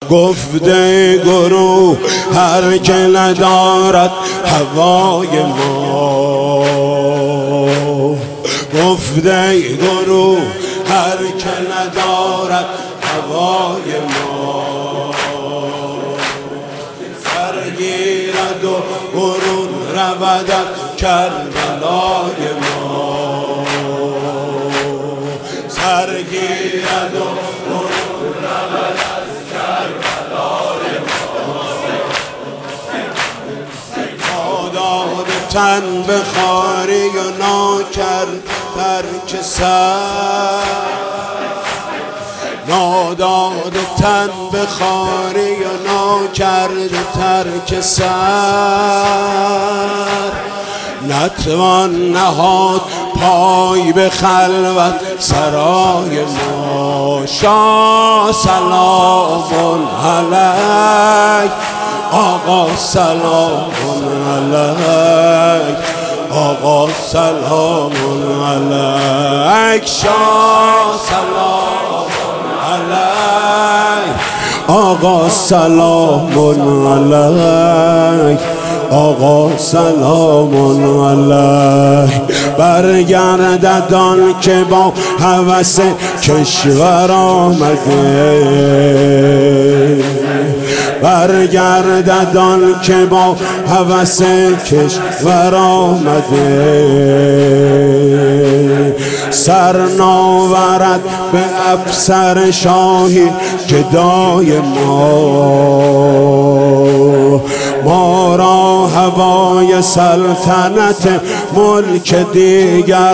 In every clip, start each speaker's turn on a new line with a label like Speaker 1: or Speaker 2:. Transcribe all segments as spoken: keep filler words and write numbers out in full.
Speaker 1: گفته گروه هر که ندارد هوای ما، گفته گروه هر که ندارد هوای ما، سرگیرد و برون رود از کربلای ما، سرگیرد و برون رود از کربلای ما. ناداد تن به خواری و ناکرد ترک سر، ناداد تن به خواری و ناکرد ترک سر، نتوان نهاد پای به خلوت سرای ما. شاه سلام علیک، آقا سلام علیک، آقا سلام علیک، شاه سلام علیک، آقا سلام علیک، آقا سلام علیک. برگردد آن که با هوس کشور آمده، برگردد آن که با هوس کشور آمده، سر ناورد به افسر شاهی گدای ما. ما را هوای سلطنت ملک دیگر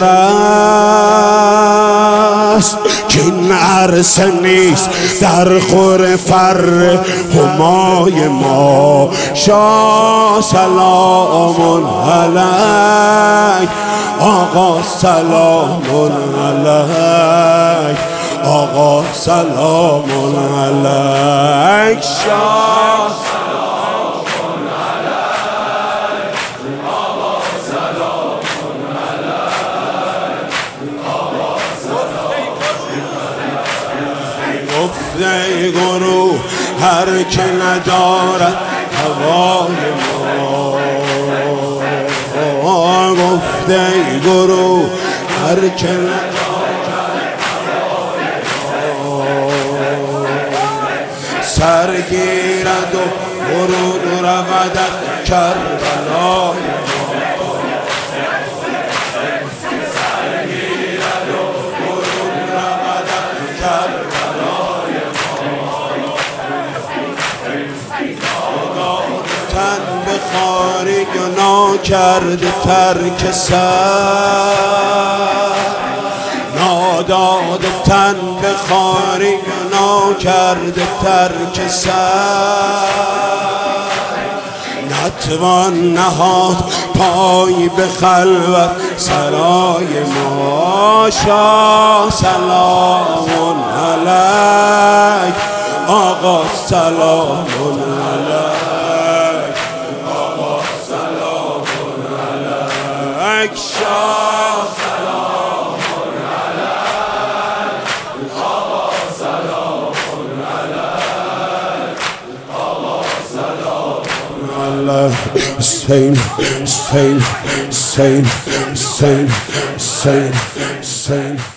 Speaker 1: است، که این عرصه نیست در خور فر همای ما. شاه سلام علیک، آقا سلام علیک، آقا سلام علیک، شاه سلام علیک، آقا سلام علیک، آقا سلام علیک. گفته گروه هر که ندارد هوای ما، گفته گروه هر که ندارد هوای ما، سرگیرد و برون رود از کربلای ما، سرگیرد و برون رود از کربلای ما. تن به خواری و ناکرد ترک سر، ناداد تن به خواری و ناکرد ترک سر، نتوان نهاد پای به خلوت سرای ما. شاه سلام علیک، آقا سلام علیک، آقا سلام علیک، شاه سلام علیک، آقا سلام علیک، آقا سلام علیک. حسین حسین حسین حسین حسین حسین